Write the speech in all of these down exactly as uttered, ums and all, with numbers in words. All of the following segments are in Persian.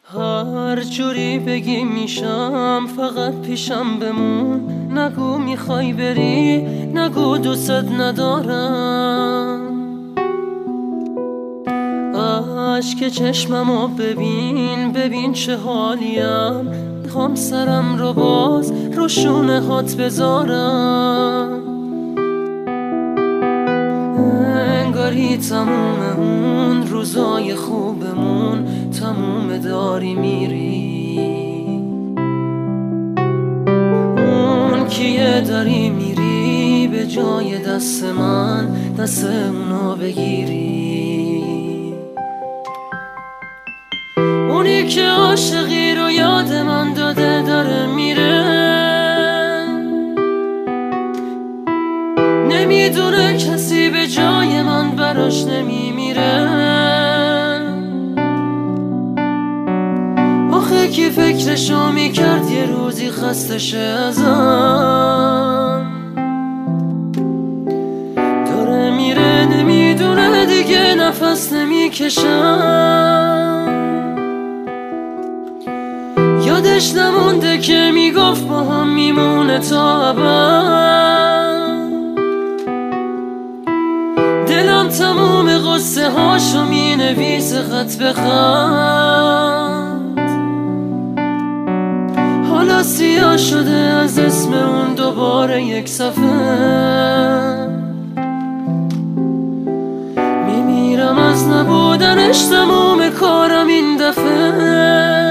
هر جوری بگی میشم، فقط پیشم بمون. نگو میخوای بری، نگو دوست ندارم. اشک چشممو ببین، ببین چه حالیم. میخوام سرم رو باز رو شونه هات بذارم. انگاری تموم اون روزای خوبمون تموم داری میری. اون کیه داری میری به جای دست من دست اونو بگیری. اونی که عاشقی رو یاد من داده داره میره. نمیدونه کسی به جای من براش نمیمیره. آخه کی فکرشو میکرد یه روزی خسته شه ازم. داره میره نمیدونه دیگه نفس نمیکشم. یادش نمونده که میگفت با هم میمونه تا ابد. دلم تموم قصه هاشو مینویسه خط به خط. حالا سیاه شده از اسم اون دوباره یک صفحه. میمیرم از نبودنش، تموم کارم این دفعه.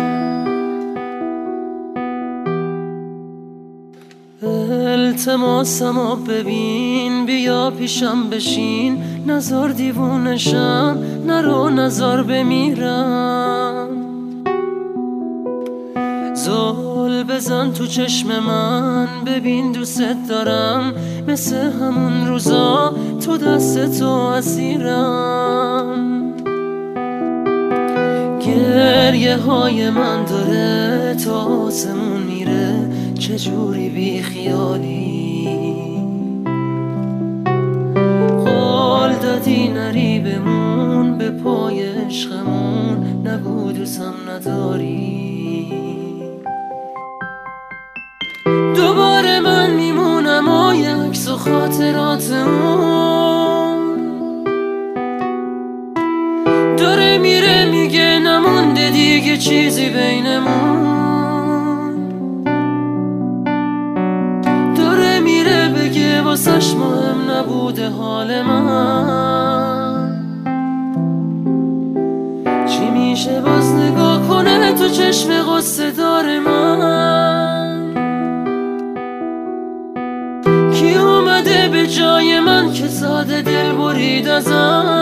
التماسمو ببین، بیا پیشم بشین. نزار دیوونشم، نرو نزار بمیرم. زل بزن تو چشم من، ببین دوست دارم. مثل همون روزا تو دست تو اسیرم. گریه های من داره تا آسمون میره. چجوری بی خیالی قول دادی نری بمون به پای عشقمون. نگو دوستم نداری. دوباره من میمونم و عکس و خاطرات اون. داره میره میگه نمونده دیگه چیزی بینمون. واسش مهم نبوده حال من. چی میشه باز نگاه کنه تو چشم غصه دار من. کی اومده به جای من که ساده دل برید ازم.